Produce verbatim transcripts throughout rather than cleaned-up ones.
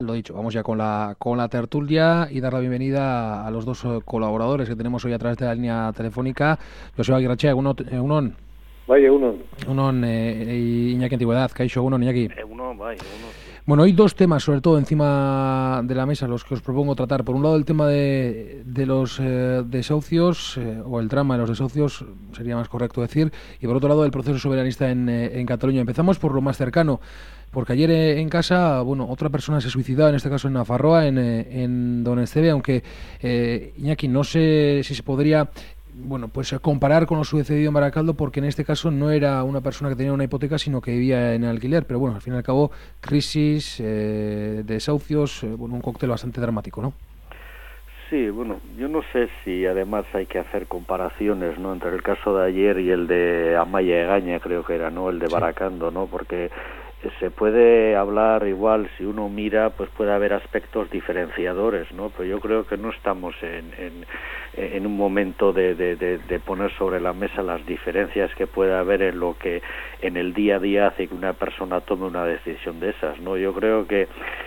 Lo dicho, vamos ya con la con la tertulia y dar la bienvenida a los dos eh, colaboradores que tenemos hoy a través de la línea telefónica. Joseba Aguirrechea, uno, eh, unon, Vaya, uno. unon eh, y Iñaki Antigüedad, Kaixo, unon, Iñaki. Eh, uno, vaya, uno. Bueno, hay dos temas, sobre todo, encima de la mesa, los que os propongo tratar. Por un lado, el tema de, de los eh, desahucios, eh, o el drama de los desahucios, sería más correcto decir, y por otro lado, el proceso soberanista en, eh, en Cataluña. Empezamos por lo más cercano, porque ayer eh, en casa, bueno, otra persona se suicidó, en este caso en Nafarroa, en, eh, en Don Esteve, aunque, eh, Iñaki, no sé si se podría... Bueno, pues comparar con lo sucedido en Baracaldo, porque en este caso no era una persona que tenía una hipoteca, sino que vivía en alquiler. Pero bueno, al fin y al cabo, crisis, eh, desahucios, eh, bueno, un cóctel bastante dramático, ¿no? Sí, bueno, yo no sé si además hay que hacer comparaciones, ¿no?, entre el caso de ayer y el de Amaya Egaña, creo que era, ¿no?, el de sí. Baracaldo, ¿no?, porque se puede hablar igual, si uno mira, pues puede haber aspectos diferenciadores, ¿no? Pero yo creo que no estamos en, en, en un momento de, de, de, de poner sobre la mesa las diferencias que puede haber en lo que en el día a día hace que una persona tome una decisión de esas, ¿no? Yo creo que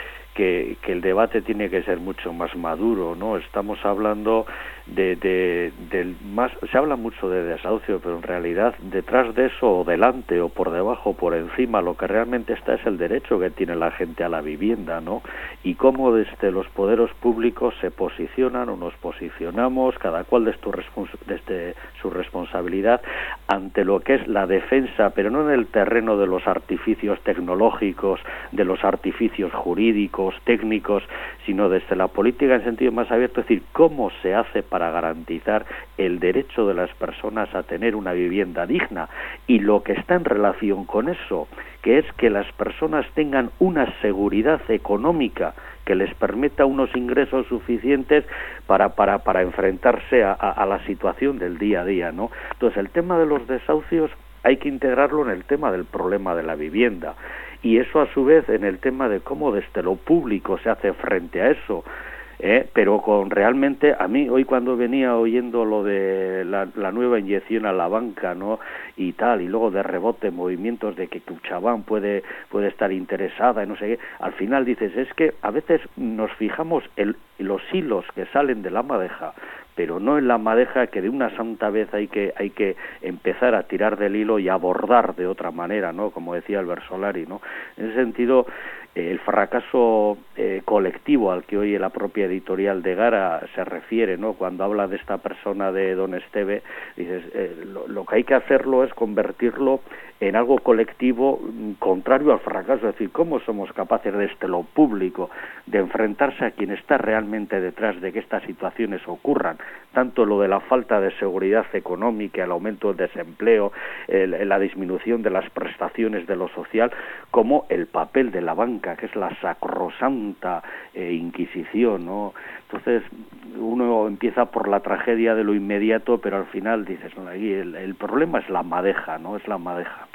Que, que el debate tiene que ser mucho más maduro, ¿no? Estamos hablando de, de del más, se habla mucho de desahucio, pero en realidad detrás de eso, o delante, o por debajo, o por encima, lo que realmente está es el derecho que tiene la gente a la vivienda, ¿no? Y cómo desde los poderes públicos se posicionan o nos posicionamos, cada cual desde, respons- desde su responsabilidad, ante lo que es la defensa, pero no en el terreno de los artificios tecnológicos, de los artificios jurídicos, técnicos, sino desde la política en sentido más abierto, es decir, cómo se hace para garantizar el derecho de las personas a tener una vivienda digna, y lo que está en relación con eso, que es que las personas tengan una seguridad económica que les permita unos ingresos suficientes para para para enfrentarse a, a, a la situación del día a día, ¿no? Entonces, el tema de los desahucios hay que integrarlo en el tema del problema de la vivienda, y eso a su vez en el tema de cómo desde lo público se hace frente a eso, ¿eh? Pero con realmente, a mí hoy cuando venía oyendo lo de la, la nueva inyección a la banca, ¿no?, y tal, y luego de rebote movimientos de que Kutxabank puede puede estar interesada y no sé qué, al final dices, es que a veces nos fijamos en los hilos que salen de la madeja, pero no en la madeja, que de una santa vez hay que hay que empezar a tirar del hilo y abordar de otra manera, ¿no?, como decía Albert Solari, ¿no? En ese sentido, eh, el fracaso eh, colectivo al que hoy la propia editorial de Gara se refiere, ¿no?, cuando habla de esta persona de Don Esteve, dices, eh, lo, lo que hay que hacerlo es convertirlo en algo colectivo contrario al fracaso, es decir, cómo somos capaces desde lo público de enfrentarse a quien está realmente detrás de que estas situaciones ocurran, tanto lo de la falta de seguridad económica, el aumento del desempleo, el, la disminución de las prestaciones de lo social, como el papel de la banca, que es la sacrosanta eh, Inquisición, ¿no? Entonces, uno empieza por la tragedia de lo inmediato, pero al final dices, no, aquí el, el problema es la madeja, ¿no? Es la madeja.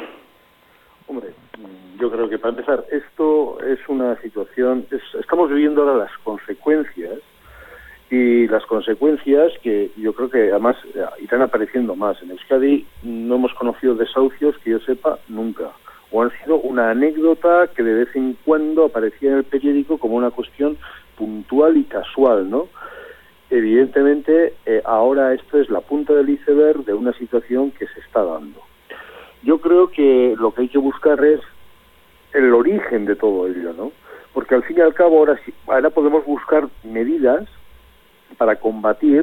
Hombre, yo creo que para empezar, esto es una situación, es, estamos viviendo ahora las consecuencias, y las consecuencias que yo creo que además irán apareciendo más. En Euskadi no hemos conocido desahucios que yo sepa nunca, o han sido una anécdota que de vez en cuando aparecía en el periódico como una cuestión puntual y casual, ¿no? Evidentemente, eh, ahora esto es la punta del iceberg de una situación que se está dando. Yo creo que lo que hay que buscar es el origen de todo ello, ¿no? Porque al fin y al cabo ahora sí, ahora podemos buscar medidas para combatir,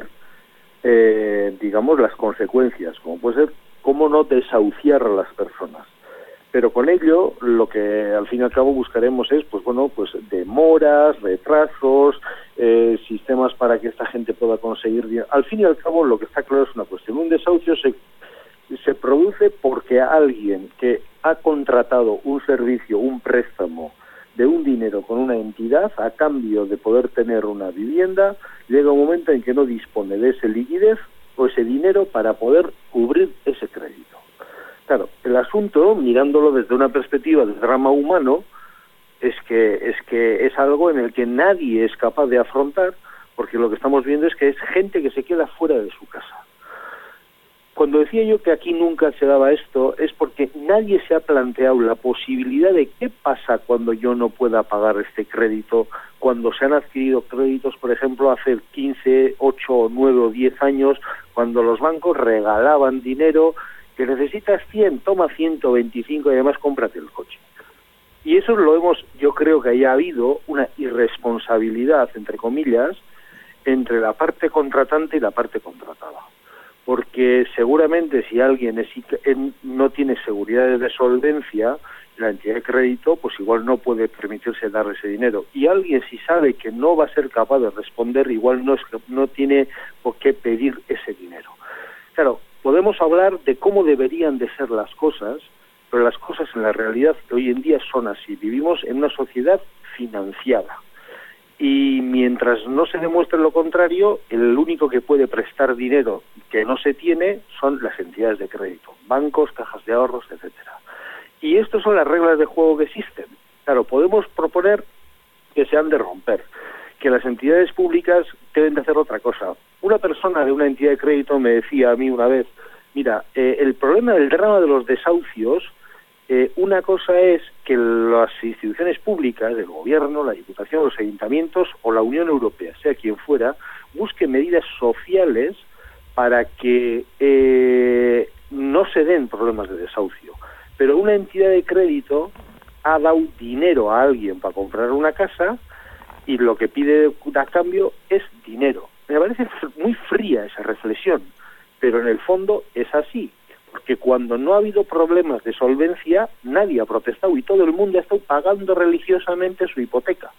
eh, digamos, las consecuencias, como puede ser cómo no desahuciar a las personas. Pero con ello, lo que al fin y al cabo buscaremos es, pues bueno, pues demoras, retrasos, eh, sistemas para que esta gente pueda conseguir. Al fin y al cabo, lo que está claro es una cuestión. Un desahucio se se produce porque alguien que ha contratado un servicio, un préstamo de un dinero con una entidad a cambio de poder tener una vivienda, llega un momento en que no dispone de esa liquidez o ese dinero para poder cubrir ese crédito. Claro, el asunto, mirándolo desde una perspectiva de drama humano, es que es que es algo en el que nadie es capaz de afrontar, porque lo que estamos viendo es que es gente que se queda fuera de su casa. cuando decía yo que aquí nunca se daba esto, es porque nadie se ha planteado la posibilidad de qué pasa cuando yo no pueda pagar este crédito, cuando se han adquirido créditos, por ejemplo, hace quince, ocho, nueve o diez años, cuando los bancos regalaban dinero, que necesitas cien, toma ciento veinticinco y además cómprate el coche. Y eso lo hemos, yo creo que haya habido una irresponsabilidad, entre comillas, entre la parte contratante y la parte contratada. Porque seguramente si alguien es, no tiene seguridad de solvencia, la entidad de crédito pues igual no puede permitirse darle ese dinero. Y alguien si sabe que no va a ser capaz de responder, igual no, es, no tiene por qué pedir ese dinero. Claro, podemos hablar de cómo deberían de ser las cosas, pero las cosas en la realidad hoy en día son así. Vivimos en una sociedad financiada. Y mientras no se demuestre lo contrario, el único que puede prestar dinero que no se tiene son las entidades de crédito, bancos, cajas de ahorros, etcétera. Y estas son las reglas de juego que existen. Claro, podemos proponer que se han de romper, que las entidades públicas deben de hacer otra cosa. Una persona de una entidad de crédito me decía a mí una vez, mira, eh, el problema del drama de los desahucios, Eh, una cosa es que las instituciones públicas, el gobierno, la Diputación, los ayuntamientos o la Unión Europea, sea quien fuera, busquen medidas sociales para que eh, no se den problemas de desahucio. Pero una entidad de crédito ha dado dinero a alguien para comprar una casa y lo que pide a cambio es dinero. Me parece muy fría esa reflexión, pero en el fondo es así. Porque cuando no ha habido problemas de solvencia, nadie ha protestado y todo el mundo ha estado pagando religiosamente su hipoteca.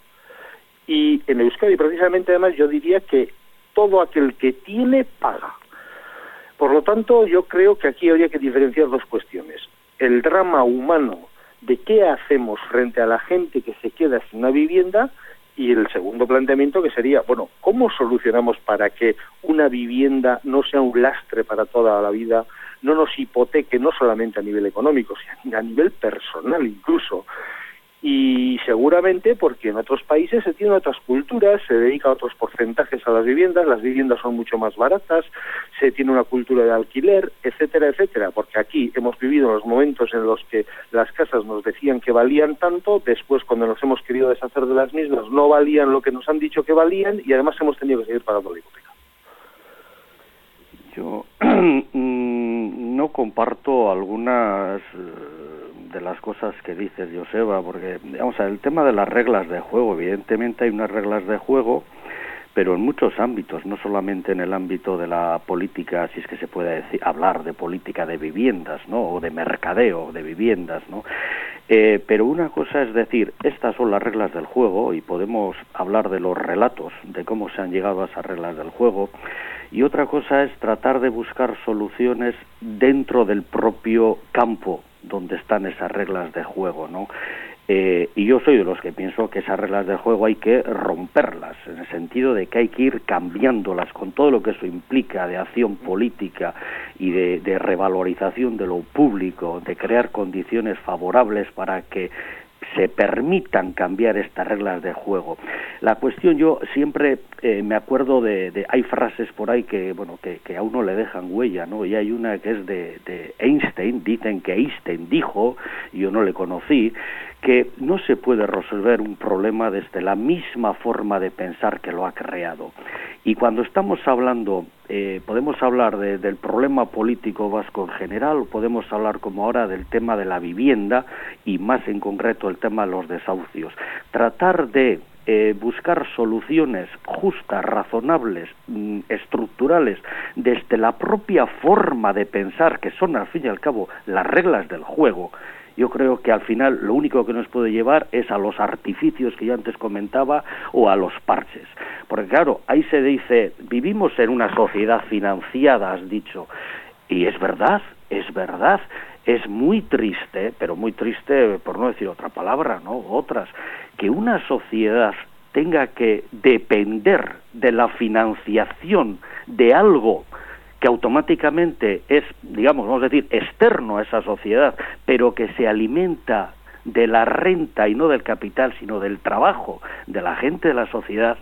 Y en Euskadi, precisamente, además, yo diría que todo aquel que tiene, paga. Por lo tanto, yo creo que aquí habría que diferenciar dos cuestiones. El drama humano de qué hacemos frente a la gente que se queda sin una vivienda y el segundo planteamiento que sería, bueno, ¿cómo solucionamos para que una vivienda no sea un lastre para toda la vida, no nos hipoteque no solamente a nivel económico, sino a nivel personal incluso? Y seguramente porque en otros países se tienen otras culturas, se dedica otros porcentajes a las viviendas, las viviendas son mucho más baratas, se tiene una cultura de alquiler, etcétera, etcétera, porque aquí hemos vivido los momentos en los que las casas nos decían que valían tanto, después cuando nos hemos querido deshacer de las mismas no valían lo que nos han dicho que valían y además hemos tenido que seguir pagando la hipoteca. Yo no comparto algunas de las cosas que dices, Joseba, porque, vamos a ver, el tema de las reglas de juego, evidentemente hay unas reglas de juego, pero en muchos ámbitos, no solamente en el ámbito de la política, si es que se puede decir, hablar de política de viviendas, ¿no?, o de mercadeo de viviendas, ¿no? Eh, pero una cosa es decir, estas son las reglas del juego, y podemos hablar de los relatos, de cómo se han llegado a esas reglas del juego, y otra cosa es tratar de buscar soluciones dentro del propio campo donde están esas reglas de juego, ¿no? Eh, y yo soy de los que pienso que esas reglas de juego hay que romperlas, en el sentido de que hay que ir cambiándolas con todo lo que eso implica de acción política y de, de revalorización de lo público, de crear condiciones favorables para que se permitan cambiar estas reglas de juego. La cuestión, yo siempre eh, me acuerdo de, de, hay frases por ahí que, bueno, que, que a uno le dejan huella, ¿no? Y hay una que es de, de Einstein, dicen que Einstein dijo, y yo no le conocí, que no se puede resolver un problema desde la misma forma de pensar que lo ha creado. Y cuando estamos hablando, eh, podemos hablar de, del problema político vasco en general, podemos hablar como ahora del tema de la vivienda y más en concreto el tema de los desahucios. Tratar de eh, buscar soluciones justas, razonables, mm, estructurales, desde la propia forma de pensar, que son al fin y al cabo las reglas del juego. Yo creo que al final lo único que nos puede llevar es a los artificios que yo antes comentaba o a los parches. Porque claro, ahí se dice, vivimos en una sociedad financiada, has dicho, y es verdad, es verdad, es muy triste, pero muy triste por no decir otra palabra, ¿no? Otras, que una sociedad tenga que depender de la financiación de algo que automáticamente es, digamos, vamos a decir, externo a esa sociedad, pero que se alimenta de la renta y no del capital, sino del trabajo de la gente de la sociedad,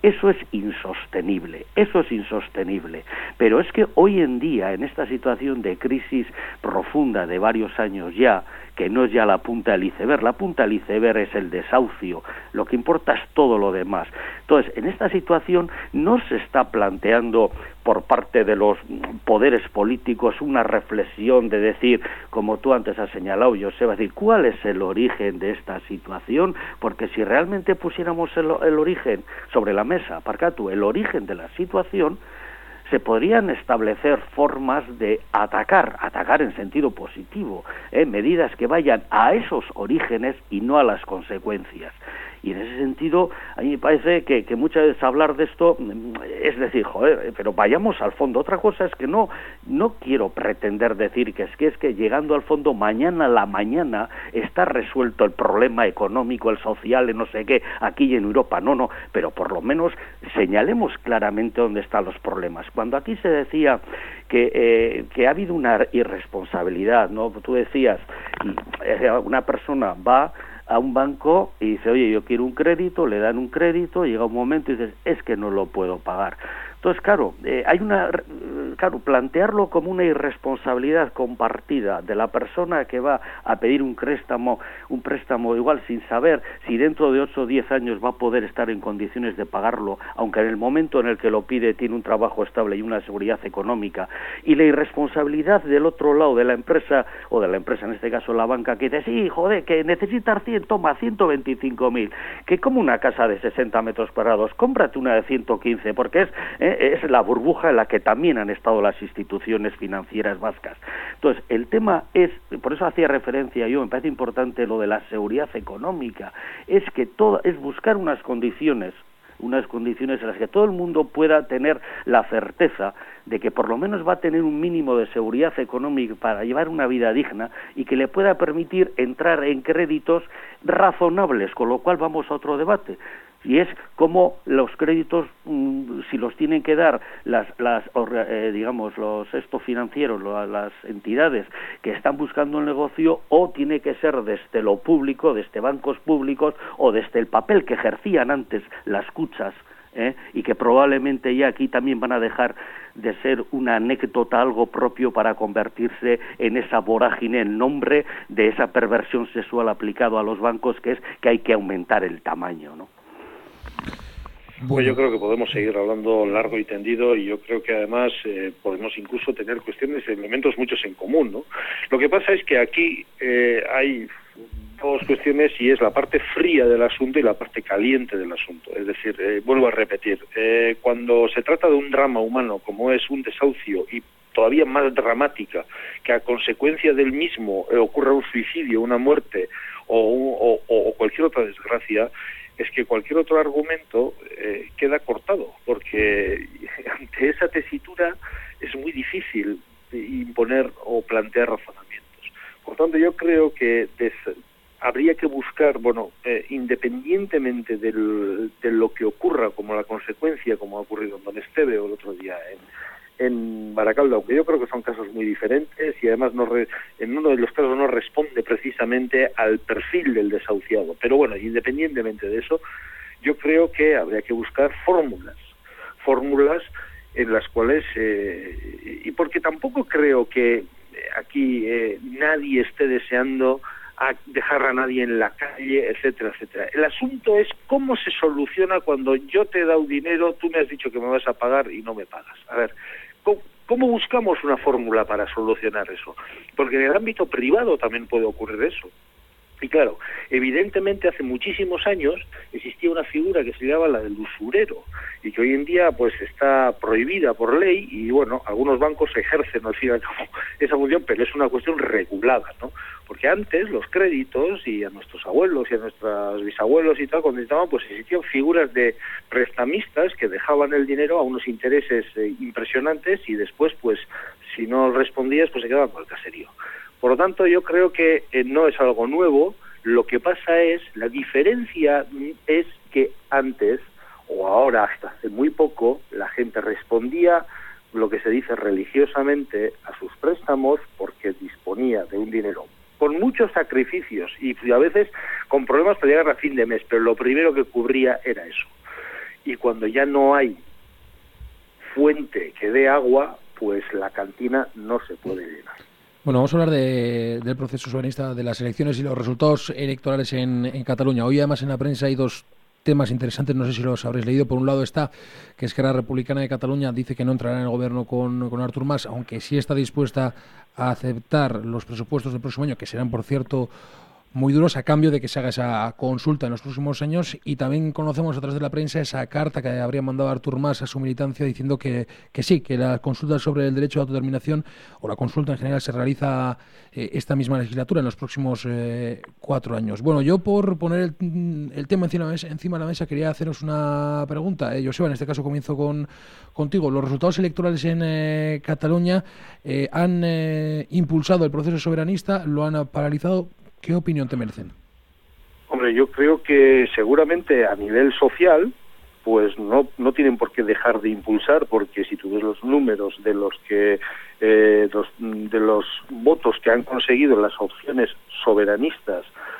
Eso es insostenible, eso es insostenible. Pero es que hoy en día, en esta situación de crisis profunda de varios años ya, que no es ya la punta del iceberg, la punta del iceberg es el desahucio, lo que importa es todo lo demás. Entonces, en esta situación no se está planteando por parte de los poderes políticos una reflexión de decir, como tú antes has señalado, Joseba, decir, ¿cuál es el origen de esta situación? Porque si realmente pusiéramos el, el origen sobre la mesa, Parcatu, el origen de la situación, se podrían establecer formas de atacar, atacar en sentido positivo, ¿eh? medidas que vayan a esos orígenes y no a las consecuencias. Y en ese sentido, a mí me parece que, que muchas veces hablar de esto es decir, joder, pero vayamos al fondo. Otra cosa es que no no quiero pretender decir que es que es que llegando al fondo mañana a la mañana está resuelto el problema económico, el social, el no sé qué, aquí y en Europa. No, no, pero por lo menos señalemos claramente dónde están los problemas. Cuando aquí se decía que, eh, que ha habido una irresponsabilidad, ¿no? Tú decías, una persona va a un banco y dice, oye, yo quiero un crédito, le dan un crédito, llega un momento y dices, es que no lo puedo pagar. Entonces, claro, eh, hay una, claro, plantearlo como una irresponsabilidad compartida de la persona que va a pedir un préstamo, un préstamo igual sin saber si dentro de ocho o diez años va a poder estar en condiciones de pagarlo, aunque en el momento en el que lo pide tiene un trabajo estable y una seguridad económica, y la irresponsabilidad del otro lado de la empresa, o de la empresa en este caso la banca, que dice, sí, joder, que necesitas cien, toma, ciento veinticinco mil, que como una casa de sesenta metros cuadrados, cómprate una de ciento quince, porque es... Eh, es la burbuja en la que también han estado las instituciones financieras vascas. Entonces, el tema es, por eso hacía referencia yo, me parece importante lo de la seguridad económica, es que todo, es buscar unas condiciones, unas condiciones en las que todo el mundo pueda tener la certeza de que por lo menos va a tener un mínimo de seguridad económica para llevar una vida digna y que le pueda permitir entrar en créditos razonables, con lo cual vamos a otro debate. Y es como los créditos, mmm, si los tienen que dar las, las eh, digamos, los estos financieros, lo, las entidades que están buscando un negocio, o tiene que ser desde lo público, desde bancos públicos, o desde el papel que ejercían antes las cuchas, ¿eh? y que probablemente ya aquí también van a dejar de ser una anécdota, algo propio, para convertirse en esa vorágine en nombre de esa perversión sexual aplicado a los bancos, que es que hay que aumentar el tamaño, ¿no? Bueno, yo creo que podemos seguir hablando largo y tendido, y yo creo que además eh, podemos incluso tener cuestiones, elementos muchos en común, ¿no? Lo que pasa es que aquí eh, hay dos cuestiones, y es la parte fría del asunto y la parte caliente del asunto. Es decir, eh, vuelvo a repetir, eh, cuando se trata de un drama humano como es un desahucio, y todavía más dramática, que a consecuencia del mismo eh, ocurra un suicidio, una muerte o, o, o cualquier otra desgracia, es que cualquier otro argumento eh, queda cortado, porque ante esa tesitura es muy difícil imponer o plantear razonamientos. Por tanto, yo creo que des, habría que buscar, bueno, eh, independientemente del, de lo que ocurra como la consecuencia, como ha ocurrido en Don Esteve o el otro día en en Baracaldo, aunque yo creo que son casos muy diferentes, y además no re, en uno de los casos no responde precisamente al perfil del desahuciado. Pero bueno, independientemente de eso, yo creo que habría que buscar fórmulas, fórmulas en las cuales, eh, y porque tampoco creo que aquí eh, nadie esté deseando a dejar a nadie en la calle, etcétera, etcétera. El asunto es cómo se soluciona cuando yo te he dado dinero, tú me has dicho que me vas a pagar y no me pagas. A ver, ¿cómo, cómo buscamos una fórmula para solucionar eso? Porque en el ámbito privado también puede ocurrir eso. Y claro, evidentemente hace muchísimos años existía una figura que se llamaba la del usurero, y que hoy en día pues está prohibida por ley, y bueno, algunos bancos ejercen al fin y al cabo esa función, pero es una cuestión regulada, ¿no? Porque antes los créditos, y a nuestros abuelos y a nuestros bisabuelos y tal, cuando estaban, pues existían figuras de prestamistas que dejaban el dinero a unos intereses eh, impresionantes, y después pues si no respondías pues se quedaban con el caserío. Por lo tanto, yo creo que eh, no es algo nuevo. Lo que pasa es, la diferencia es que antes, o ahora hasta hace muy poco, la gente respondía, lo que se dice religiosamente, a sus préstamos porque disponía de un dinero con muchos sacrificios y a veces con problemas para llegar a fin de mes, pero lo primero que cubría era eso. y cuando ya no hay fuente que dé agua, pues la cantina no se puede llenar. Bueno, vamos a hablar de, del proceso soberanista, de las elecciones y los resultados electorales en, en Cataluña. Hoy además en la prensa hay dos temas interesantes, no sé si los habréis leído. Por un lado está que Esquerra Republicana de Cataluña dice que no entrará en el gobierno con, con Artur Mas, aunque sí está dispuesta a aceptar los presupuestos del próximo año, que serán, por cierto, muy duros, a cambio de que se haga esa consulta en los próximos años. Y también conocemos a través de la prensa esa carta que habría mandado Artur Mas a su militancia diciendo que, que sí, que la consulta sobre el derecho a autodeterminación, o la consulta en general, se realiza eh, esta misma legislatura, en los próximos eh, cuatro años. Bueno, yo por poner el, el tema encima, encima de la mesa quería haceros una pregunta. Eh, Joseba, en este caso comienzo con contigo. Los resultados electorales en eh, Cataluña eh, han eh, impulsado el proceso soberanista, lo han paralizado. ¿Qué opinión te merecen? Hombre, yo creo que seguramente a nivel social, pues no no tienen por qué dejar de impulsar, porque si tú ves los números de los que eh, los, de los votos que han conseguido las opciones soberanistas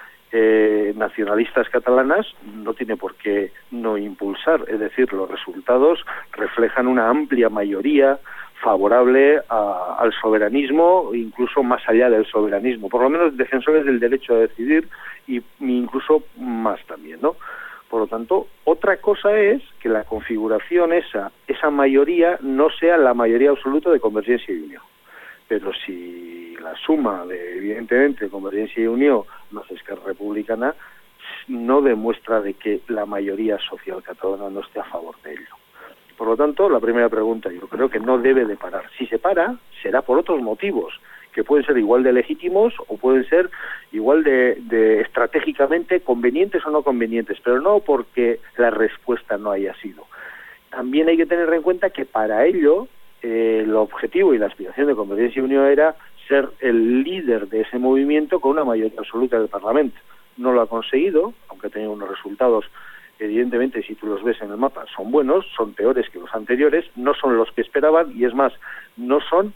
eh, nacionalistas catalanas, no tiene por qué no impulsar. Es decir, los resultados reflejan una amplia mayoría favorable a, al soberanismo, incluso más allá del soberanismo, por lo menos defensores del derecho a decidir, y incluso más también, ¿no? Por lo tanto, otra cosa es que la configuración esa, esa mayoría no sea la mayoría absoluta de Convergencia y Unió. Pero si la suma de, evidentemente, Convergencia y Unió más Esquerra Republicana, no demuestra de que la mayoría social catalana no esté a favor de ello. Por lo tanto, la primera pregunta, yo creo que no debe de parar. Si se para, será por otros motivos, que pueden ser igual de legítimos o pueden ser igual de, de estratégicamente convenientes o no convenientes, pero no porque la respuesta no haya sido. También hay que tener en cuenta que para ello eh, el objetivo y la aspiración de Convergencia y Unió era ser el líder de ese movimiento con una mayoría absoluta del Parlamento. No lo ha conseguido, aunque ha tenido unos resultados, evidentemente, si tú los ves en el mapa, son buenos, son peores que los anteriores, no son los que esperaban, y es más, no son,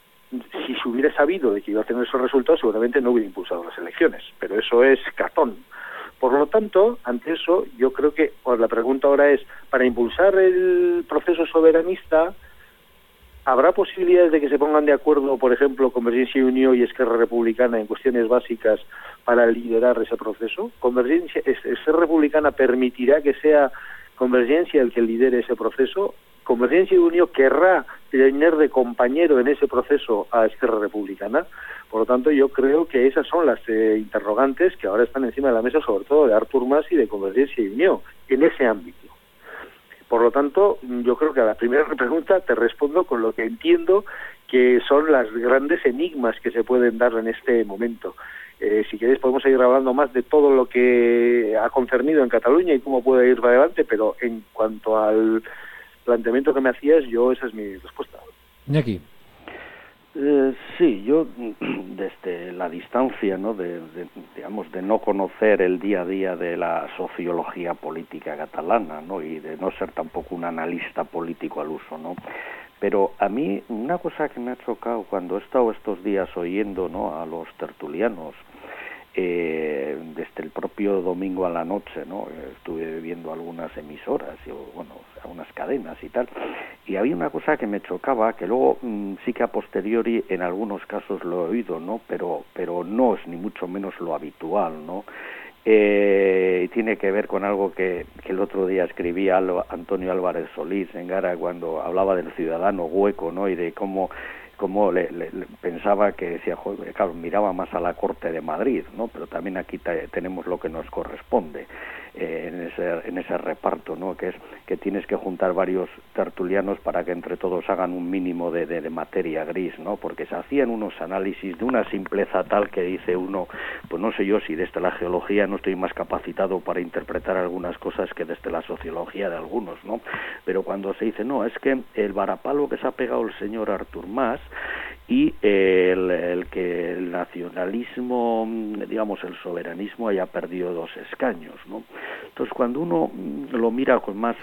si se hubiera sabido de que iba a tener esos resultados, seguramente no hubiera impulsado las elecciones, pero eso es catón. Por lo tanto, ante eso, yo creo que pues, la pregunta ahora es, para impulsar el proceso soberanista, ¿habrá posibilidades de que se pongan de acuerdo, por ejemplo, Convergencia y Unió y Esquerra Republicana en cuestiones básicas para liderar ese proceso? ¿Convergencia, Esquerra Republicana permitirá que sea Convergencia el que lidere ese proceso? ¿Convergencia y Unió querrá tener de compañero en ese proceso a Esquerra Republicana? Por lo tanto, yo creo que esas son las eh, interrogantes que ahora están encima de la mesa, sobre todo de Artur Mas y de Convergencia y Unió, en ese ámbito. Por lo tanto, yo creo que a la primera pregunta te respondo con lo que entiendo que son las grandes enigmas que se pueden dar en este momento. Eh, si queréis podemos seguir hablando más de todo lo que ha concernido en Cataluña y cómo puede ir para adelante, pero en cuanto al planteamiento que me hacías, yo esa es mi respuesta. Iñaki. Eh, sí, yo desde la distancia, ¿no? De, de, digamos, de no conocer el día a día de la sociología política catalana, ¿no? Y de no ser tampoco un analista político al uso, ¿no? Pero a mí una cosa que me ha chocado cuando he estado estos días oyendo, ¿no? A los tertulianos, eh, desde el propio domingo a la noche, ¿no? Estuve viendo algunas emisoras, y, bueno, algunas cadenas y tal, y había una cosa que me chocaba, que luego mmm, sí que a posteriori en algunos casos lo he oído, ¿no? Pero, pero no es ni mucho menos lo habitual, ¿no? Eh, tiene que ver con algo que, que el otro día escribía Antonio Álvarez Solís en Gara cuando hablaba del ciudadano hueco, ¿no? Y de cómo como le, le, le pensaba que decía, joder, claro, miraba más a la corte de Madrid, ¿no? Pero también aquí te, tenemos lo que nos corresponde eh, en ese en ese reparto, ¿no? Que es que tienes que juntar varios tertulianos para que entre todos hagan un mínimo de, de, de materia gris, ¿no? Porque se hacían unos análisis de una simpleza tal que dice uno, pues no sé yo si desde la geología no estoy más capacitado para interpretar algunas cosas que desde la sociología de algunos, ¿no? Pero cuando se dice, no, es que el varapalo que se ha pegado el señor Artur Mas y el, el que el nacionalismo, digamos, el soberanismo haya perdido dos escaños, ¿no? Entonces, cuando uno lo mira con más,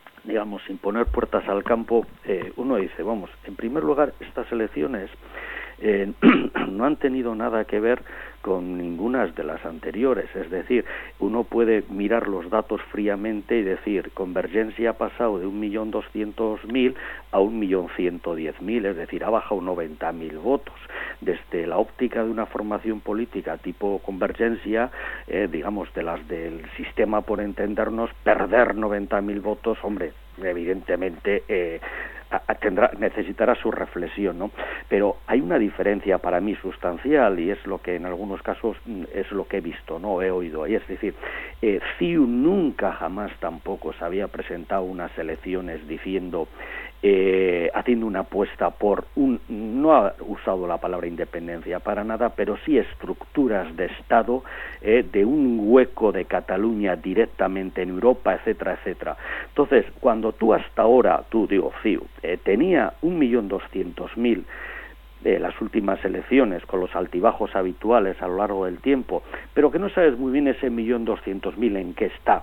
digamos, sin poner puertas al campo, eh, uno dice, vamos, en primer lugar, estas elecciones eh, no han tenido nada que ver con ninguna de las anteriores. Es decir, uno puede mirar los datos fríamente y decir, Convergencia ha pasado de un millón doscientos mil a un millón ciento diez mil, es decir, ha bajado noventa mil votos. Desde la óptica de una formación política tipo Convergencia, eh, digamos, de las del sistema, por entendernos, perder noventa mil votos, hombre, evidentemente eh, tendrá, necesitará su reflexión, ¿no? Pero hay una diferencia para mí sustancial, y es lo que en algunos casos es lo que he visto, no he oído. Y es decir, eh, C I U nunca jamás tampoco se había presentado unas elecciones diciendo, eh, haciendo una apuesta por un, no ha usado la palabra independencia para nada, pero sí estructuras de Estado, eh, de un hueco de Cataluña directamente en Europa, etcétera, etcétera. Entonces, cuando tú hasta ahora, tú digo C I U, eh, tenía un millón doscientos mil de las últimas elecciones, con los altibajos habituales a lo largo del tiempo, pero que no sabes muy bien ese millón doscientos mil en qué está.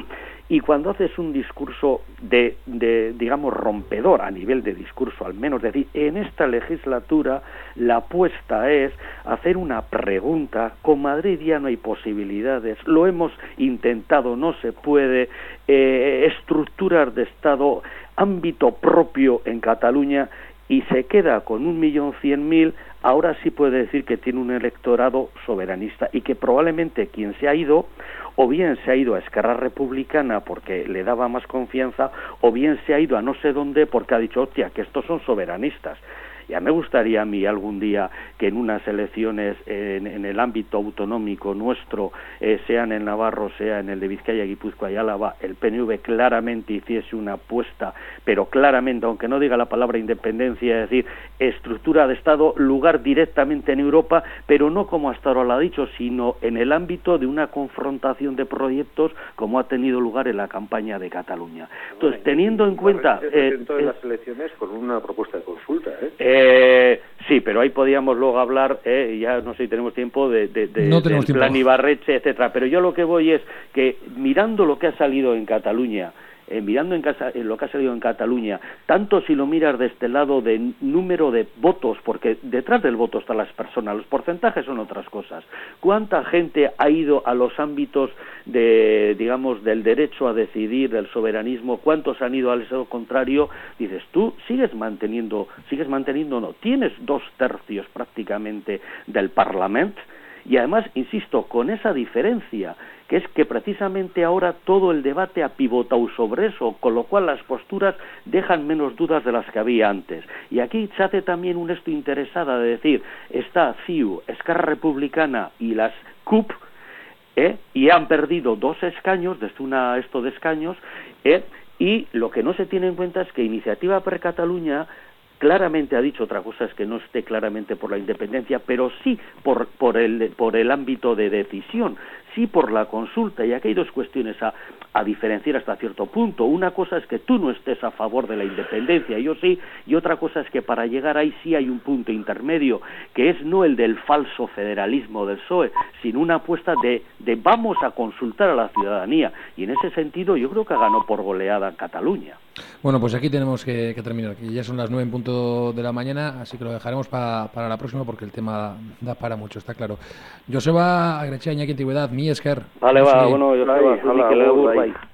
Y cuando haces un discurso de, de, digamos, rompedor a nivel de discurso, al menos decir, en esta legislatura la apuesta es hacer una pregunta, con Madrid ya no hay posibilidades, lo hemos intentado, no se puede, eh, estructuras de Estado, ámbito propio en Cataluña, y se queda con un millón cien mil, ahora sí puede decir que tiene un electorado soberanista, y que probablemente quien se ha ido, o bien se ha ido a Esquerra Republicana porque le daba más confianza, o bien se ha ido a no sé dónde porque ha dicho, hostia, que estos son soberanistas. Ya me gustaría a mí algún día que en unas elecciones en, en el ámbito autonómico nuestro, eh, sean en Navarro, sea en el de Vizcaya, Guipúzcoa y Álava, el P N V claramente hiciese una apuesta, pero claramente, aunque no diga la palabra independencia, es decir, estructura de Estado, lugar directamente en Europa, pero no como hasta ahora lo ha dicho, sino en el ámbito de una confrontación de proyectos como ha tenido lugar en la campaña de Cataluña. Entonces, teniendo en cuenta... Se presentó eh, en las elecciones con una propuesta de consulta, ¿eh? eh Eh, sí, pero ahí podíamos luego hablar, eh, ya no sé si tenemos tiempo, de, de, de no del tiempo. plan Ibarretxe, etcétera. Pero yo lo que voy es que mirando lo que ha salido en Cataluña, eh, mirando en, casa, en lo que ha salido en Cataluña, tanto si lo miras de este lado de número de votos, porque detrás del voto están las personas, los porcentajes son otras cosas. ¿Cuánta gente ha ido a los ámbitos de, digamos, del derecho a decidir, del soberanismo? ¿Cuántos han ido al lado contrario? Dices, tú sigues manteniendo, sigues manteniendo, no, tienes dos tercios prácticamente del Parlamento, y además, insisto, con esa diferencia, que es que precisamente ahora todo el debate ha pivotado sobre eso, con lo cual las posturas dejan menos dudas de las que había antes. Y aquí se hace también un esto interesada de decir, está C I U, Esquerra Republicana y las C U P, ¿eh? y han perdido dos escaños, desde una esto de escaños, ¿eh? y lo que no se tiene en cuenta es que Iniciativa per Catalunya claramente ha dicho, otra cosa es que no esté claramente por la independencia, pero sí por, por, el, por el ámbito de decisión, sí por la consulta, y aquí hay dos cuestiones a, a diferenciar hasta cierto punto. Una cosa es que tú no estés a favor de la independencia, yo sí, y otra cosa es que para llegar ahí sí hay un punto intermedio, que es no el del falso federalismo del P S O E, sino una apuesta de, de vamos a consultar a la ciudadanía, y en ese sentido yo creo que ganó por goleada en Cataluña. Bueno, pues aquí tenemos que, que terminar, que ya son las nueve en punto de la mañana, así que lo dejaremos pa, para la próxima porque el tema da para mucho, está claro. Joseba Agretxea, Iñaki Antigüedad, mi esker. Vale, va, bueno, Joseba, bai, bai.